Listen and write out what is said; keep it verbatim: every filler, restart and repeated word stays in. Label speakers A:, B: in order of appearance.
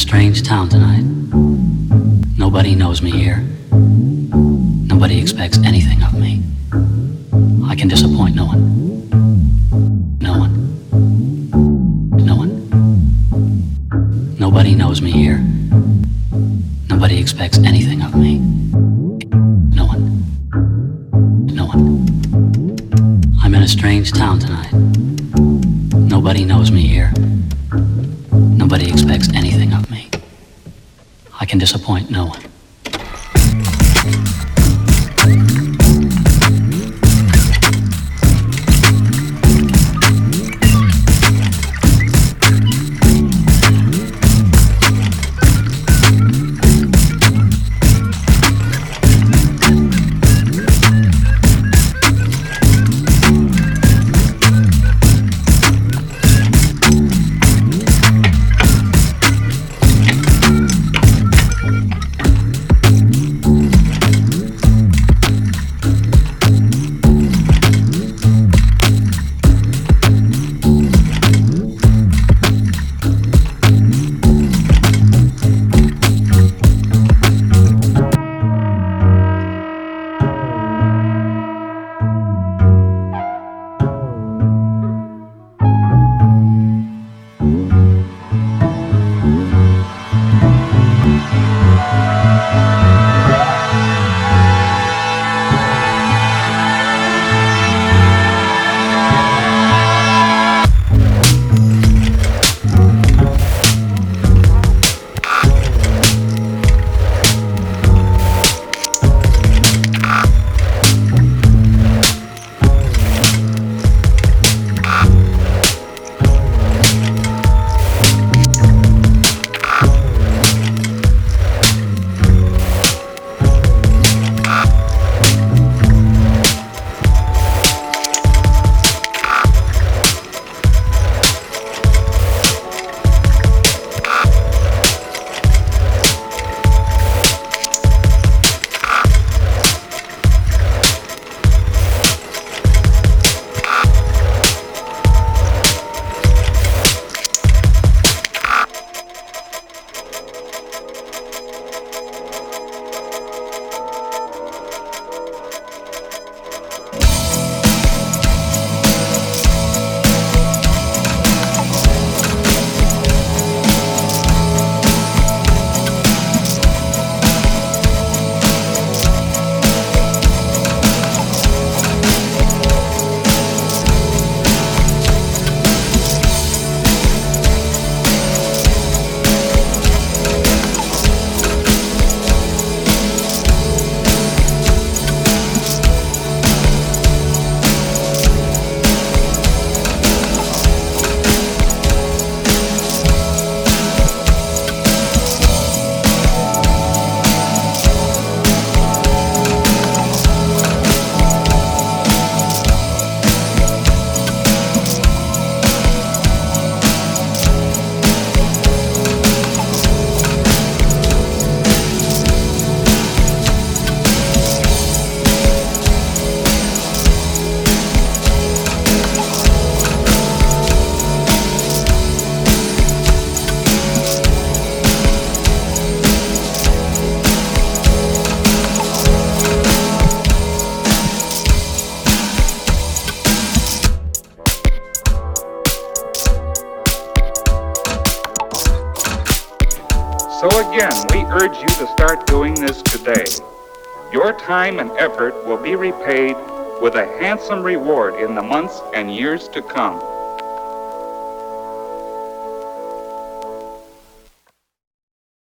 A: strange town tonight. Nobody knows me here. Nobody expects anything of me. I can disappoint no one. No one. No one. Nobody knows me here. Nobody expects anything of me. No one. No one. I'm in a strange town tonight. Nobody knows me here. Nobody expects anything of me. I can disappoint no one.
B: So again, we urge you to start doing this today. Your time and effort will be repaid with a handsome reward in the months and years to come.